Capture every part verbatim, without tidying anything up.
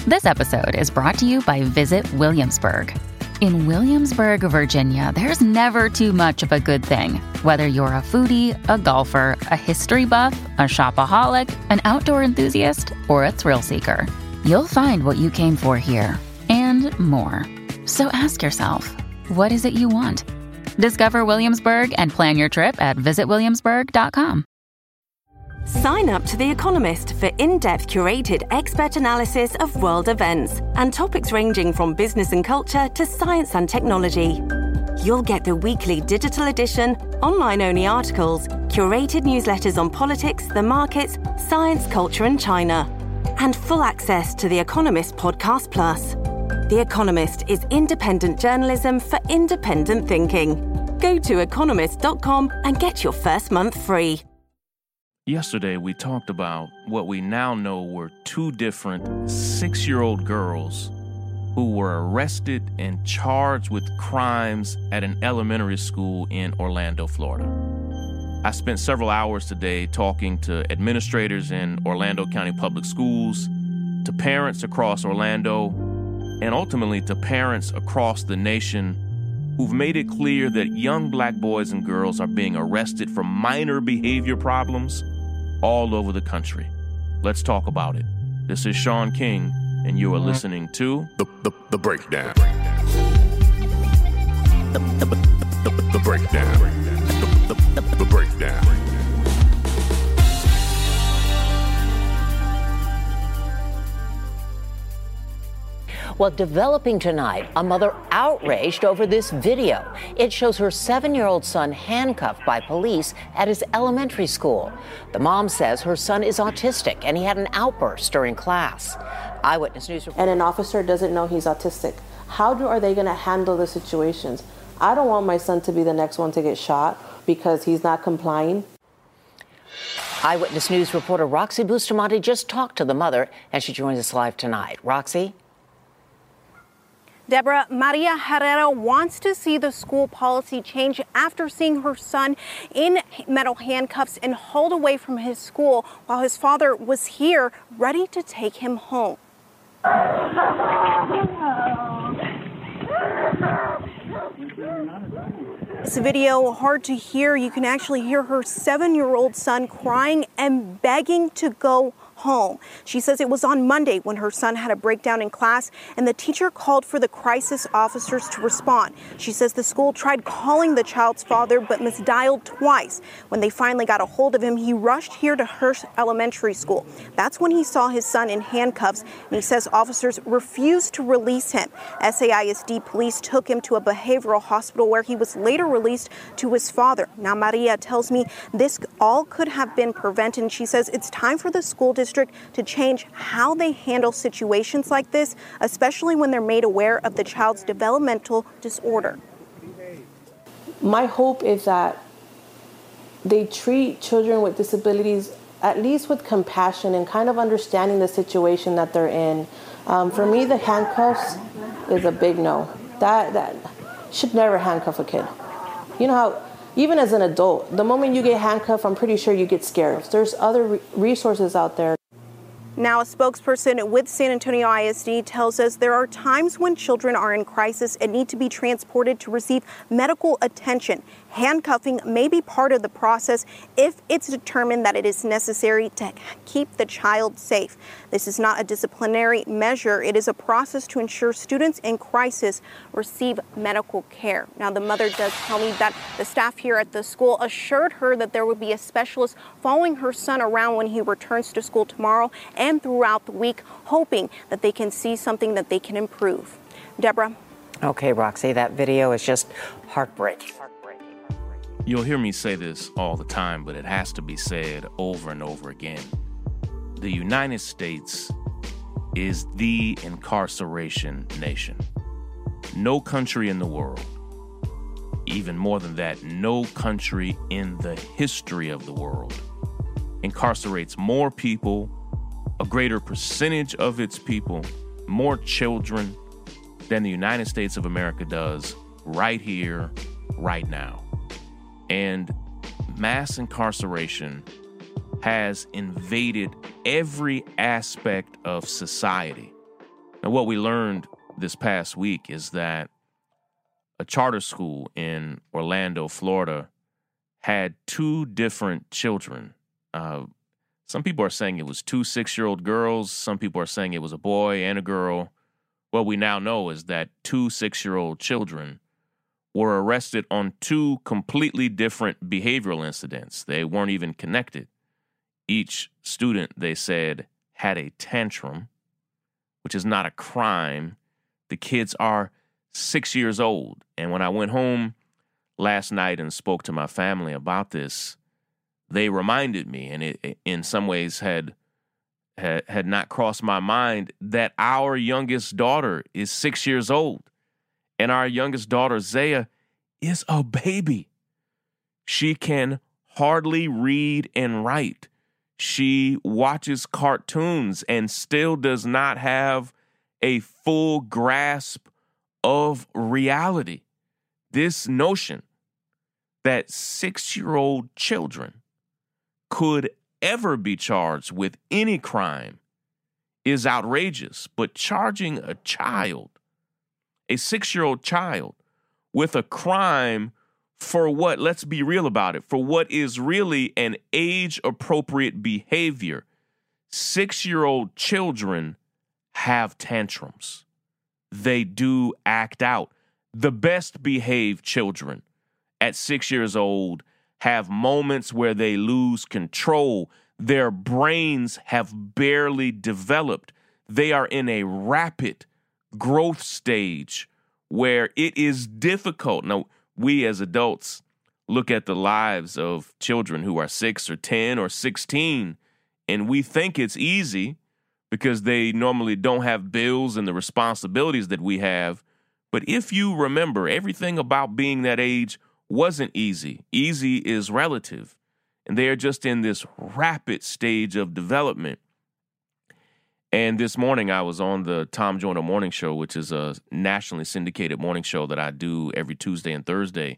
This episode is brought to you by Visit Williamsburg. In Williamsburg, Virginia, there's never too much of a good thing. Whether you're a foodie, a golfer, a history buff, a shopaholic, an outdoor enthusiast, or a thrill seeker, you'll find what you came for here and more. So ask yourself, what is it you want? Discover Williamsburg and plan your trip at visit williamsburg dot com. Sign up to The Economist for in-depth curated expert analysis of world events and topics ranging from business and culture to science and technology. You'll get the weekly digital edition, online-only articles, curated newsletters on politics, the markets, science, culture, and China, and full access to The Economist Podcast Plus. The Economist is independent journalism for independent thinking. Go to economist dot com and get your first month free. Yesterday, we talked about what we now know were two different six-year-old girls who were arrested and charged with crimes at an elementary school in Orlando, Florida. I spent several hours today talking to administrators in Orlando County Public Schools, to parents across Orlando, and ultimately to parents across the nation who've made it clear that young black boys and girls are being arrested for minor behavior problems all over the country. Let's talk about it. This is Sean King, and you are listening to The, the, the Breakdown. The, the, the, the Breakdown. The, the, the, the Breakdown. Well, developing tonight, a mother outraged over this video. It shows her seven-year-old son handcuffed by police at his elementary school. The mom says her son is autistic and he had an outburst during class. Eyewitness News report. And an officer doesn't know he's autistic. How do, are they going to handle the situations? I don't want my son to be the next one to get shot because he's not complying. Eyewitness News reporter Roxy Bustamante just talked to the mother and she joins us live tonight. Roxy? Deborah, Maria Herrera wants to see the school policy change after seeing her son in metal handcuffs and hauled away from his school while his father was here ready to take him home. This video, hard to hear. You can actually hear her seven-year-old son crying and begging to go home. She says it was on Monday when her son had a breakdown in class and the teacher called for the crisis officers to respond. She says the school tried calling the child's father but misdialed twice. When they finally got a hold of him, he rushed here to Hearst Elementary School. That's when he saw his son in handcuffs, and he says officers refused to release him. S A I S D police took him to a behavioral hospital where he was later released to his father. Now, Maria tells me this all could have been prevented. She says it's time for the school district to change how they handle situations like this, especially when they're made aware of the child's developmental disorder. My hope is that they treat children with disabilities at least with compassion and kind of understanding the situation that they're in. Um, for me, the handcuffs is a big no. That that should never handcuff a kid. You know how, even as an adult, the moment you get handcuffed, I'm pretty sure you get scared. There's other re- resources out there. Now, a spokesperson with San Antonio I S D tells us there are times when children are in crisis and need to be transported to receive medical attention. Handcuffing may be part of the process if it's determined that it is necessary to keep the child safe. This is not a disciplinary measure. It is a process to ensure students in crisis receive medical care. Now, the mother does tell me that the staff here at the school assured her that there would be a specialist following her son around when he returns to school tomorrow and throughout the week, hoping that they can see something that they can improve. Deborah? Okay, Roxy, that video is just heartbreaking. You'll hear me say this all the time, but it has to be said over and over again. The United States is the incarceration nation. No country in the world, even more than that, no country in the history of the world incarcerates more people, a greater percentage of its people, more children than the United States of America does right here, right now. And mass incarceration has invaded every aspect of society. Now, what we learned this past week is that a charter school in Orlando, Florida, had two different children. Uh, some people are saying it was two six-year-old girls. Some people are saying it was a boy and a girl. What we now know is that two six-year-old children were arrested on two completely different behavioral incidents. They weren't even connected. Each student, they said, had a tantrum, which is not a crime. The kids are six years old. And when I went home last night and spoke to my family about this, they reminded me, and it in some ways had, had, had not crossed my mind, that our youngest daughter is six years old. And our youngest daughter, Zaya, is a baby. She can hardly read and write. She watches cartoons and still does not have a full grasp of reality. This notion that six-year-old children could ever be charged with any crime is outrageous. But charging a child, a six-year-old child, with a crime for what, let's be real about it, for what is really an age-appropriate behavior. Six-year-old children have tantrums. They do act out. The best behaved children at six years old have moments where they lose control. Their brains have barely developed. They are in a rapid growth stage where it is difficult. Now, we as adults look at the lives of children who are six or ten or sixteen, and we think it's easy because they normally don't have bills and the responsibilities that we have. But if you remember, everything about being that age wasn't easy. Easy is relative. And they are just in this rapid stage of development. And this morning I was on the Tom Joyner Morning Show, which is a nationally syndicated morning show that I do every Tuesday and Thursday.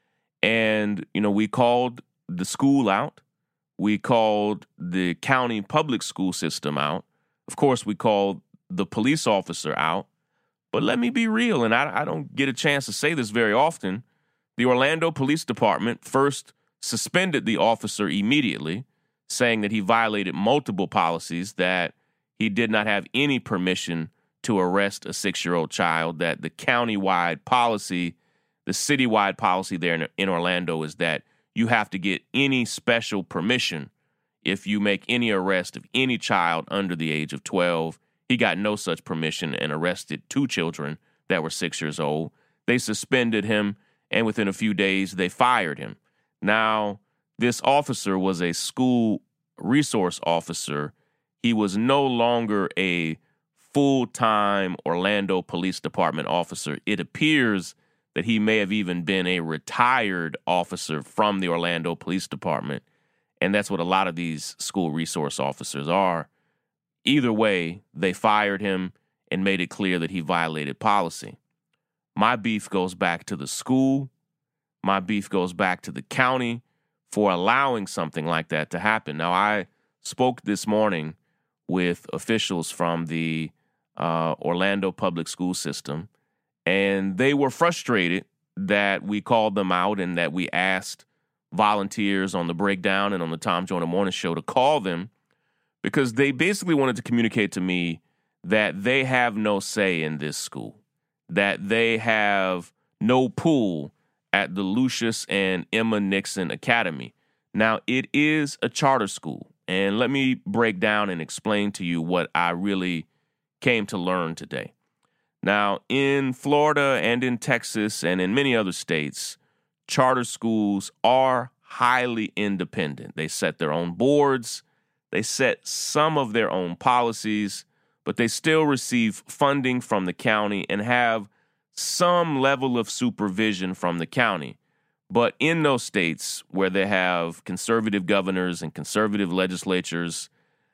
And, you know, we called the school out. We called the county public school system out. Of course, we called the police officer out. But let me be real, and I, I don't get a chance to say this very often. The Orlando Police Department first suspended the officer immediately, saying that he violated multiple policies, that he did not have any permission to arrest a six-year-old child, that the county-wide policy, the city-wide policy there in, in Orlando is that you have to get any special permission if you make any arrest of any child under the age of twelve. He got no such permission and arrested two children that were six years old. They suspended him, and within a few days, they fired him. Now, this officer was a school resource officer. He was no longer a full-time Orlando Police Department officer. It appears that he may have even been a retired officer from the Orlando Police Department, and that's what a lot of these school resource officers are. Either way, they fired him and made it clear that he violated policy. My beef goes back to the school. My beef goes back to the county for allowing something like that to happen. Now, I spoke this morning with officials from the uh, Orlando public school system, and they were frustrated that we called them out and that we asked volunteers on the Breakdown and on the Tom Joyner Morning Show to call them, because they basically wanted to communicate to me that they have no say in this school, that they have no pull at the Lucius and Emma Nixon Academy. Now, it is a charter school, and let me break down and explain to you what I really came to learn today. Now, in Florida and in Texas and in many other states, charter schools are highly independent. They set their own boards. They set some of their own policies, but they still receive funding from the county and have some level of supervision from the county. But in those states where they have conservative governors and conservative legislatures,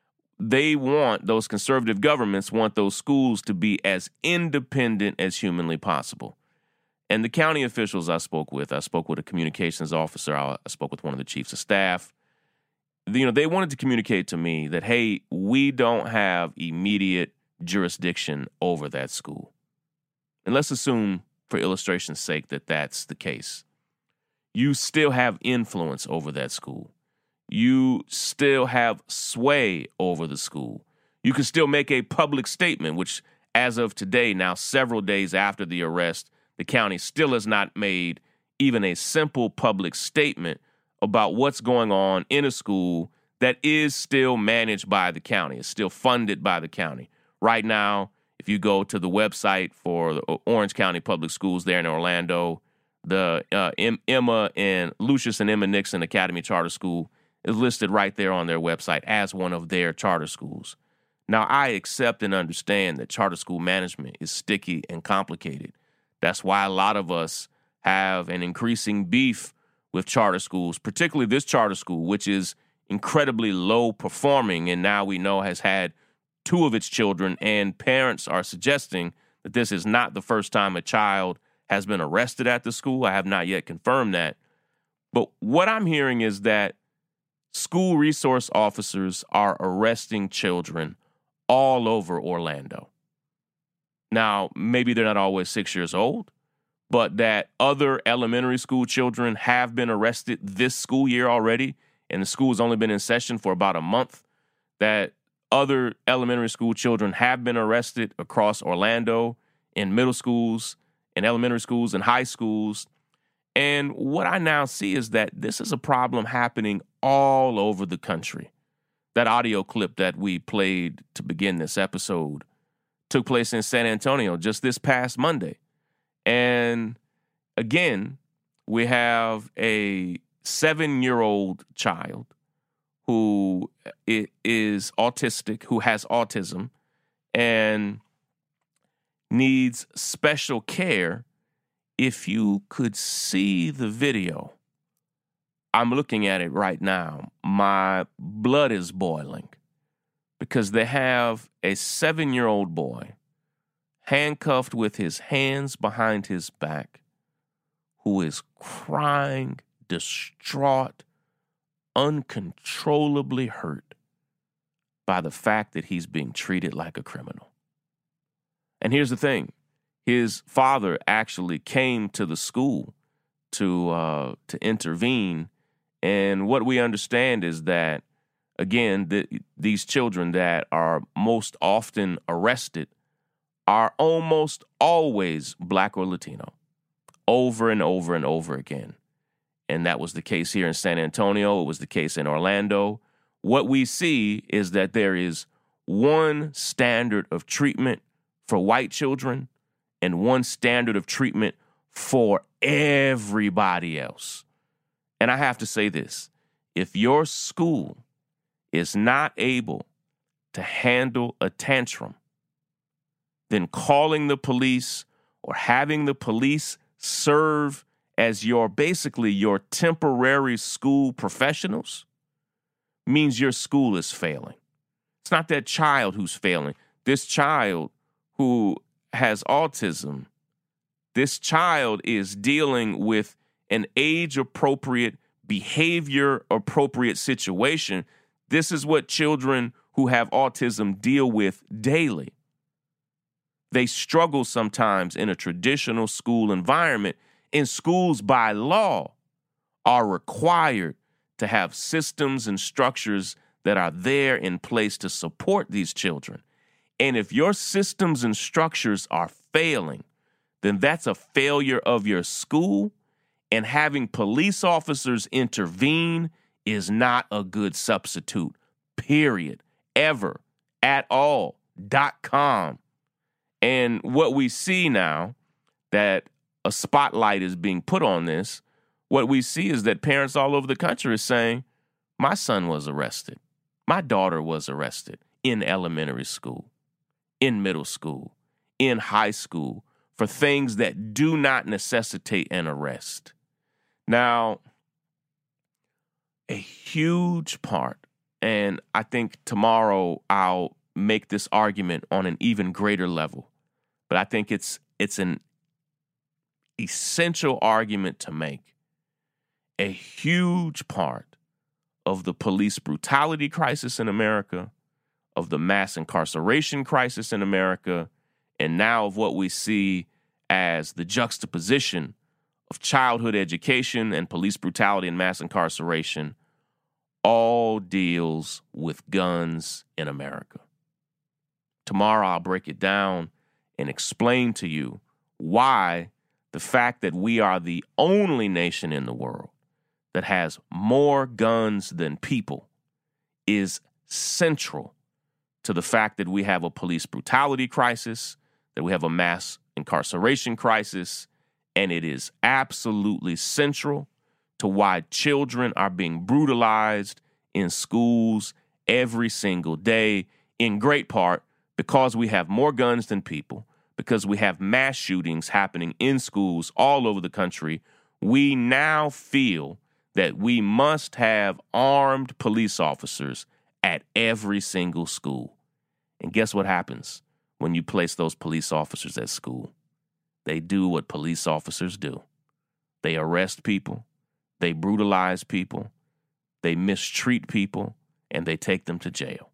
they want, those conservative governments want those schools to be as independent as humanly possible. And the county officials I spoke with, I spoke with a communications officer, I spoke with one of the chiefs of staff, you know, they wanted to communicate to me that, hey, we don't have immediate jurisdiction over that school. And let's assume, for illustration's sake, that that's the case. You still have influence over that school. You still have sway over the school. You can still make a public statement, which as of today, now several days after the arrest, the county still has not made even a simple public statement about what's going on in a school that is still managed by the county. It's still funded by the county. Right now, if you go to the website for the Orange County Public Schools there in Orlando, the uh, Emma and Lucius and Emma Nixon Academy Charter School is listed right there on their website as one of their charter schools. Now, I accept and understand that charter school management is sticky and complicated. That's why a lot of us have an increasing beef with charter schools, particularly this charter school, which is incredibly low performing and now we know has had two of its children, and parents are suggesting that this is not the first time a child has been arrested at the school. I have not yet confirmed that. But what I'm hearing is that school resource officers are arresting children all over Orlando. Now, maybe they're not always six years old, but that other elementary school children have been arrested this school year already, and the school has only been in session for about a month, that other elementary school children have been arrested across Orlando in middle schools, in elementary schools, and high schools. And what I now see is that this is a problem happening all over the country. That audio clip that we played to begin this episode took place in San Antonio just this past Monday. And again, we have a seven-year-old child who is autistic, who has autism, and needs special care. If you could see the video, I'm looking at it right now. My blood is boiling because they have a seven-year-old boy handcuffed with his hands behind his back who is crying, distraught, uncontrollably hurt by the fact that he's being treated like a criminal. And here's the thing. His father actually came to the school to uh, to intervene. And what we understand is that, again, the, these children that are most often arrested are almost always Black or Latino, over and over and over again. And that was the case here in San Antonio. It was the case in Orlando. What we see is that there is one standard of treatment for white children and one standard of treatment for everybody else. And I have to say this. If your school is not able to handle a tantrum, then calling the police or having the police serve as your, basically your temporary school professionals means your school is failing. It's not that child who's failing. This child who has autism, this child is dealing with an age-appropriate, behavior-appropriate situation. This is what children who have autism deal with daily. They struggle sometimes in a traditional school environment, and schools by law are required to have systems and structures that are there in place to support these children. And if your systems and structures are failing, then that's a failure of your school, and having police officers intervene is not a good substitute, period, ever, at all, dot com. And what we see now, that a spotlight is being put on this, what we see is that parents all over the country are saying, my son was arrested. My daughter was arrested in elementary school, in middle school, in high school, for things that do not necessitate an arrest. Now, a huge part, and I think tomorrow I'll make this argument on an even greater level, but I think it's it's an essential argument to make. A huge part of the police brutality crisis in America, of the mass incarceration crisis in America, and now of what we see as the juxtaposition of childhood education and police brutality and mass incarceration, all deals with guns in America. Tomorrow I'll break it down and explain to you why the fact that we are the only nation in the world that has more guns than people is central to the fact that we have a police brutality crisis, that we have a mass incarceration crisis, and it is absolutely central to why children are being brutalized in schools every single day, in great part because we have more guns than people, because we have mass shootings happening in schools all over the country. We now feel that we must have armed police officers at every single school. And guess what happens when you place those police officers at school? They do what police officers do. They arrest people, they brutalize people, they mistreat people, and they take them to jail.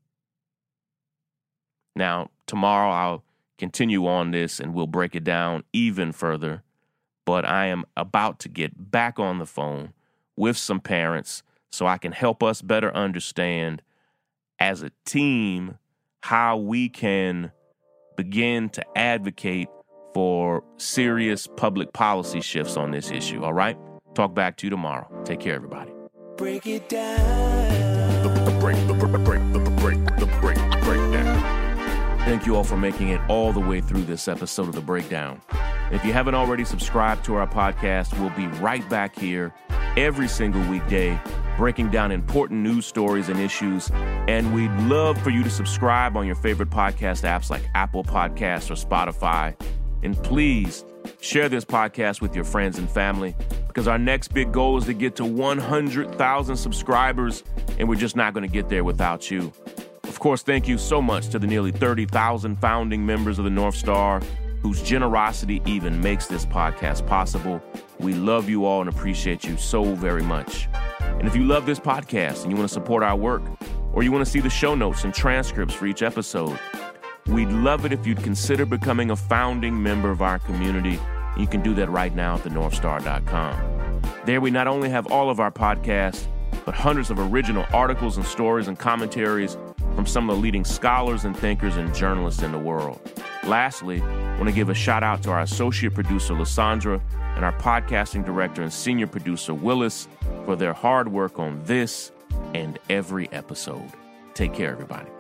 Now, tomorrow I'll continue on this and we'll break it down even further, but I am about to get back on the phone with some parents so I can help us better understand as a team how we can begin to advocate for serious public policy shifts on this issue, all right? Talk back to you tomorrow. Take care, everybody. Break it down. The, the break, the break, the break, the break, the break, the breakdown. Thank you all for making it all the way through this episode of The Breakdown. If you haven't already subscribed to our podcast, we'll be right back here every single weekday, breaking down important news stories and issues. And we'd love for you to subscribe on your favorite podcast apps like Apple Podcasts or Spotify. And please share this podcast with your friends and family, because our next big goal is to get to one hundred thousand subscribers, and we're just not going to get there without you. Of course, thank you so much to the nearly thirty thousand founding members of the North Star, whose generosity even makes this podcast possible. We love you all and appreciate you so very much. And if you love this podcast and you want to support our work, or you want to see the show notes and transcripts for each episode, we'd love it if you'd consider becoming a founding member of our community. You can do that right now at the north star dot com. There we not only have all of our podcasts, but hundreds of original articles and stories and commentaries from some of the leading scholars and thinkers and journalists in the world. Lastly, I want to give a shout out to our associate producer, Lysandra, and our podcasting director and senior producer, Willis, for their hard work on this and every episode. Take care, everybody.